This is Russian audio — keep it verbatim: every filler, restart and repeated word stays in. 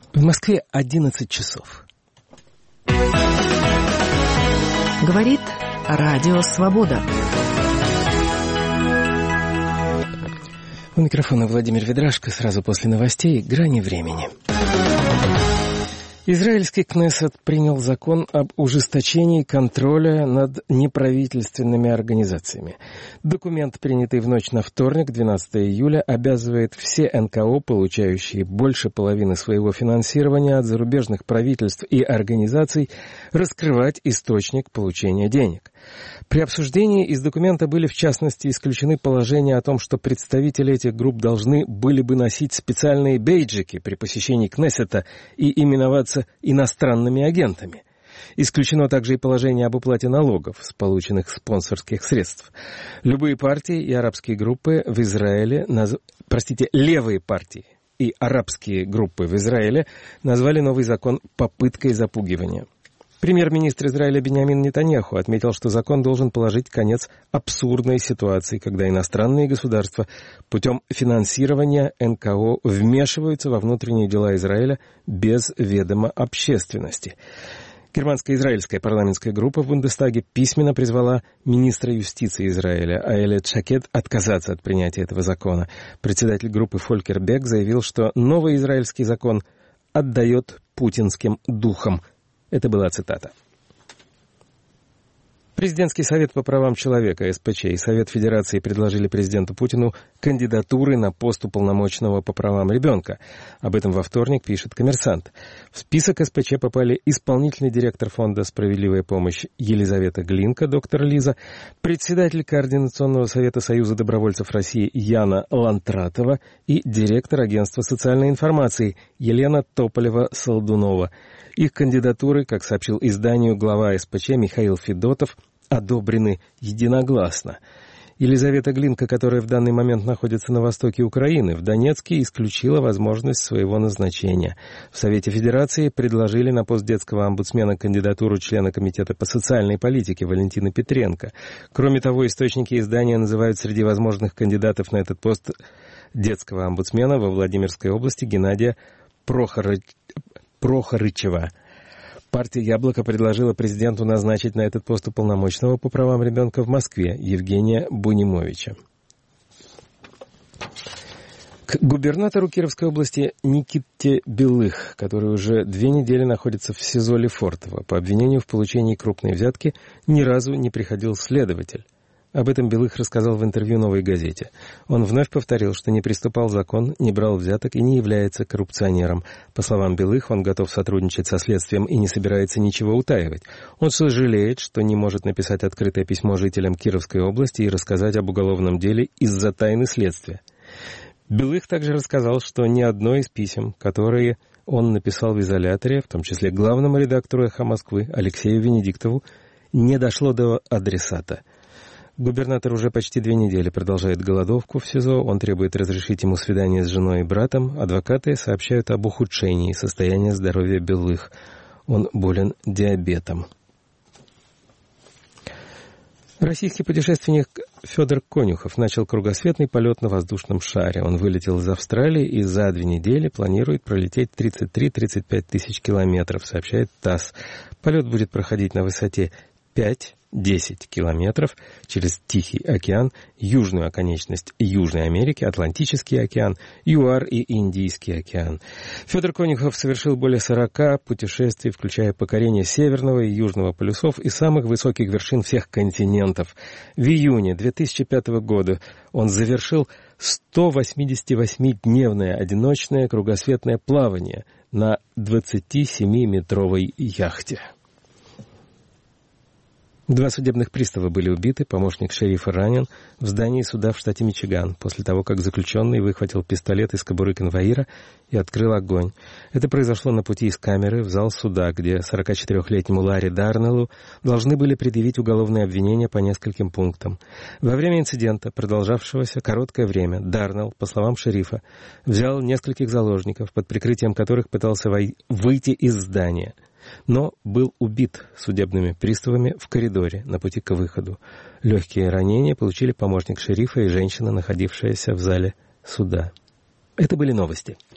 В Москве одиннадцать часов. Говорит Радио Свобода. У микрофона Владимир Ведрашко. Сразу после новостей «Грани времени». Израильский Кнессет принял закон об ужесточении контроля над неправительственными организациями. Документ, принятый в ночь на вторник, двенадцатого июля, обязывает все эн ка о, получающие больше половины своего финансирования от зарубежных правительств и организаций, раскрывать источник получения денег. При обсуждении из документа были в частности исключены положения о том, что представители этих групп должны были бы носить специальные бейджики при посещении Кнессета и именоваться иностранными агентами. Исключено также и положение об уплате налогов с полученных спонсорских средств. Любые партии и арабские группы в Израиле, наз... простите, левые партии и арабские группы в Израиле назвали новый закон попыткой запугивания. Премьер-министр Израиля Биньямин Нетаньяху отметил, что закон должен положить конец абсурдной ситуации, когда иностранные государства путем финансирования эн ка о вмешиваются во внутренние дела Израиля без ведома общественности. Германско-израильская парламентская группа в Бундестаге письменно призвала министра юстиции Израиля Аэлет Шакед отказаться от принятия этого закона. Председатель группы Фолькер Бек заявил, что новый израильский закон отдает путинским духам. Это была цитата. Президентский совет по правам человека, эс пэ че, и Совет Федерации предложили президенту Путину кандидатуры на пост уполномоченного по правам ребенка. Об этом во вторник пишет «Коммерсант». В список эс пэ че попали исполнительный директор фонда «Справедливая помощь» Елизавета Глинка, доктор Лиза, председатель Координационного совета Союза добровольцев России Яна Лантратова и директор агентства социальной информации Елена Тополева-Солдунова. Их кандидатуры, как сообщил изданию глава эс пэ че Михаил Федотов, одобрены единогласно. Елизавета Глинка, которая в данный момент находится на востоке Украины, в Донецке, исключила возможность своего назначения. В Совете Федерации предложили на пост детского омбудсмена кандидатуру члена Комитета по социальной политике Валентины Петренко. Кроме того, источники издания называют среди возможных кандидатов на этот пост детского омбудсмена во Владимирской области Геннадия Прохоры... Прохорычева. Партия «Яблоко» предложила президенту назначить на этот пост уполномоченного по правам ребенка в Москве Евгения Бунимовича. К губернатору Кировской области Никите Белых, который уже две недели находится в СИЗО Лефортово по обвинению в получении крупной взятки, ни разу не приходил следователь. Об этом Белых рассказал в интервью «Новой газете». Он вновь повторил, что не приступал закон, не брал взяток и не является коррупционером. По словам Белых, он готов сотрудничать со следствием и не собирается ничего утаивать. Он сожалеет, что не может написать открытое письмо жителям Кировской области и рассказать об уголовном деле из-за тайны следствия. Белых также рассказал, что ни одно из писем, которые он написал в изоляторе, в том числе главному редактору «Эхо Москвы» Алексею Венедиктову, не дошло до адресата. Губернатор уже почти две недели продолжает голодовку в СИЗО. Он требует разрешить ему свидание с женой и братом. Адвокаты сообщают об ухудшении состояния здоровья Белых. Он болен диабетом. Российский путешественник Федор Конюхов начал кругосветный полет на воздушном шаре. Он вылетел из Австралии и за две недели планирует пролететь тридцать три - тридцать пять тысяч километров, сообщает ТАСС. Полет будет проходить на высоте пять-десять километров через Тихий океан, южную оконечность Южной Америки, Атлантический океан, ЮАР и Индийский океан. Федор Конюхов совершил более сорока путешествий, включая покорение Северного и Южного полюсов и самых высоких вершин всех континентов. В июне две тысячи пятого года он завершил сто восьмидесятивосьмидневное одиночное кругосветное плавание на двадцатисемиметровой яхте. Два судебных пристава были убиты, помощник шерифа ранен в здании суда в штате Мичиган после того, как заключенный выхватил пистолет из кобуры конвоира и открыл огонь. Это произошло на пути из камеры в зал суда, где сорокачетырехлетнему Ларри Дарнеллу должны были предъявить уголовные обвинения по нескольким пунктам. Во время инцидента, продолжавшегося короткое время, Дарнелл, по словам шерифа, взял нескольких заложников, под прикрытием которых пытался выйти из здания, но был убит судебными приставами в коридоре на пути к выходу. Легкие ранения получили помощник шерифа и женщина, находившаяся в зале суда. Это были новости.